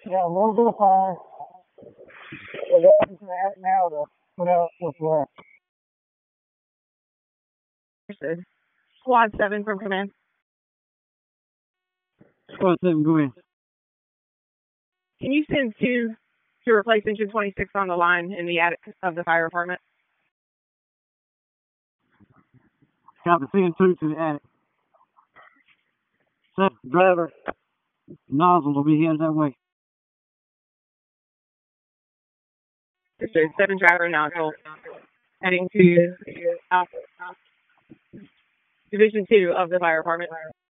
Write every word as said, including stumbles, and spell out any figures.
Yeah, a little bit of fire. We're going to that now to put out what's left. Understood. Squad seven from command. Squad seven, go ahead. Can you send two to replace engine twenty-six on the line in the attic of the fire department? Copy, send two to the attic. So, driver, nozzle will be headed that way. Understood. Seven driver nozzle heading to uh, Division two of the fire department.